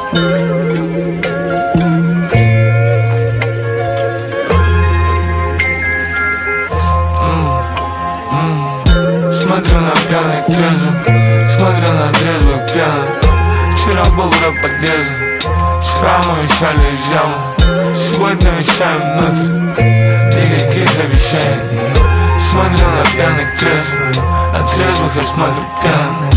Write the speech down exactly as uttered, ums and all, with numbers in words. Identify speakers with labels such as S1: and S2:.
S1: Смотрю на пьяных трезвых, смотрю на трезвых пьяных. Вчера был рэп подъезд, вчера мы вещали из ямы, сегодня вещаем внутрь, никаких обещаний. Смотрю на пьяных трезвых, на трезвых я смотрю пьяных.